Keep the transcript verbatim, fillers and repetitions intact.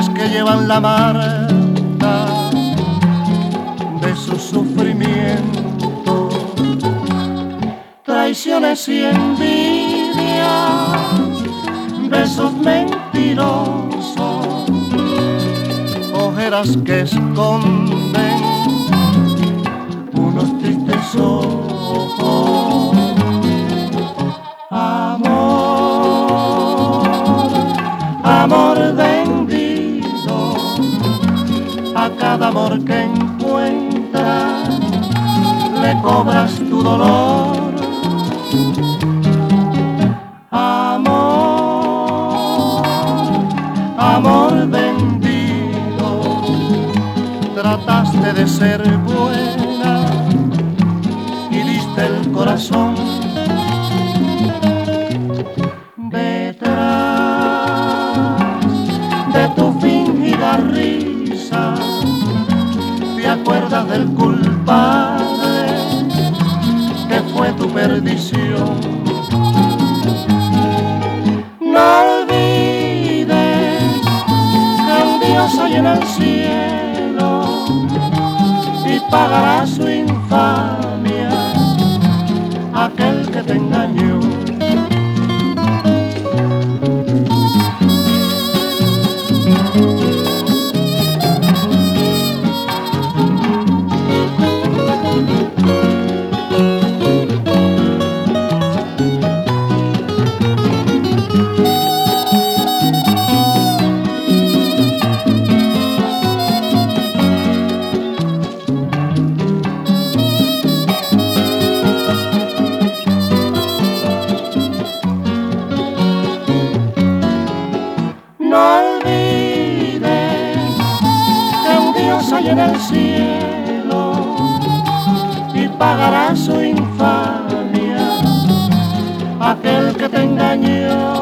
traiciones que llevan la marca de su sufrimiento, traiciones y envidias, besos mentirosos, ojeras que esconden unos tristes ojos. Amor, amor vendido, a cada amor que encuentras le cobras tu dolor. Amor, amor vendido, trataste de ser buena y diste el corazón. Detrás de tu fingida risa te acuerdas del culpable que fue tu perdición. No olvides que un Dios hay en el cielo y pagará su infamia aquel que te engañó. Hay en el cielo y pagará su infamia aquel que te engañó.